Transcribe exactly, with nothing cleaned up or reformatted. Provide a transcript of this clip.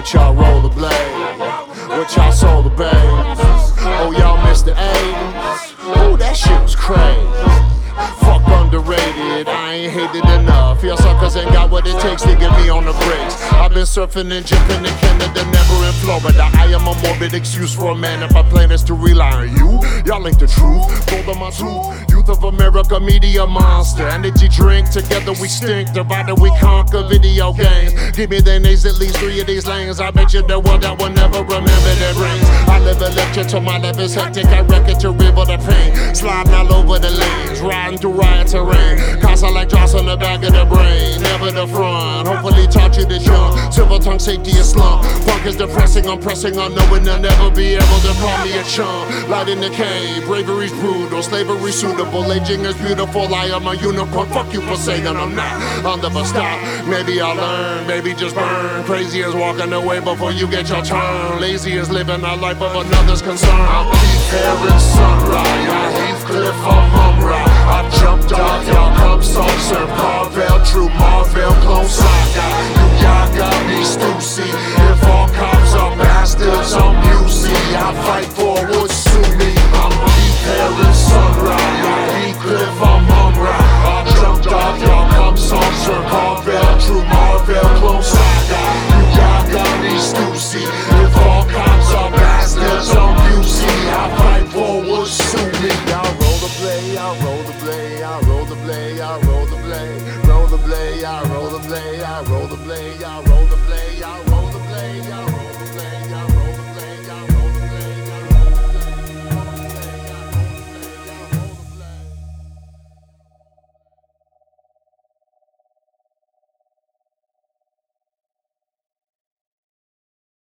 What y'all rollerblade? What y'all solar babes? Oh, y'all missed the eighties? Ooh, that shit was crazy. Fuck underrated, I ain't hated enough. Y'all suckers ain't got what it takes to get me on the brakes. I've been surfing and jumping in Canada, never in Florida. I am a morbid excuse for a man if I plan is to rely on you. Y'all ain't the truth, gold on my tooth. Youth of America, media monster. Energy drink, together we stink. Divided we conquer video games. Give me their names, at least three of these lanes. I bet you the world that will never remember their brains. I live a lecture till my life is hectic. I wreck it to river the pain. Sliding all over the lanes, riding through riot terrain. Constant like Joss on the back of the brain, never the front. Hopefully taught you this young. Silver tongue safety is slump. Punk is depressing, I'm pressing on knowing they'll never be able to call me a chum. Light in the cave, bravery's brutal, slavery suitable. Aging is beautiful, I am a unicorn. Fuck you for saying I'm not. I'll never stop. Maybe I'll learn, maybe just burn. Crazy as walking away before you get your turn. Lazy as living a life of another's concern. I'm Keith Haring, Sunrise. I Heathcliff, I'm Mumra. I jumped off, y'all come soft serve. Carvel, true Marvel, clone saga.